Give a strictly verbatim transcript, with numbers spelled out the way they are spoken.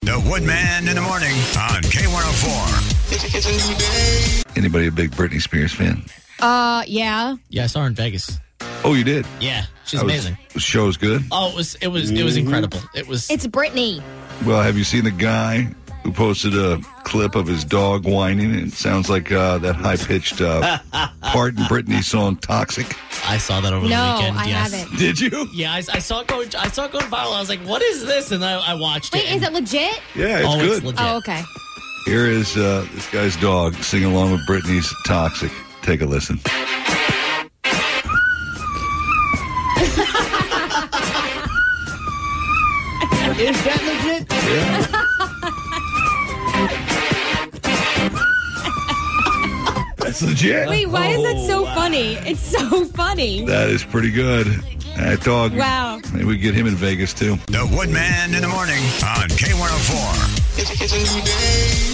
The Woodman in the morning on K one oh four. It's, it's a new day. Anybody a big Britney Spears fan? Uh, yeah. Yeah, I saw her in Vegas. Oh, you did? Yeah, she's That was- amazing. The show's good? Oh, it was it was it was incredible. It was. It's Britney. Well, have you seen the guy who posted a clip of his dog whining? It sounds like uh, that high-pitched uh, part in Britney's song "Toxic." I saw that over No, the weekend. I yes. haven't. Did you? Yeah, I, I saw it going. I saw it going viral. I was like, "What is this?" And I, I watched Wait, it. is it legit? Yeah, it's oh, good. it's legit. Oh, okay. Here is uh, this guy's dog singing along with Britney's "Toxic." Take a listen. Is that legit? Yeah. That's legit. Wait, why is that Oh, so wow. funny? It's so funny. That is pretty good. That dog. Wow. Maybe we get him in Vegas too. The Woodman in the morning on K one oh four. It's, it's a new day.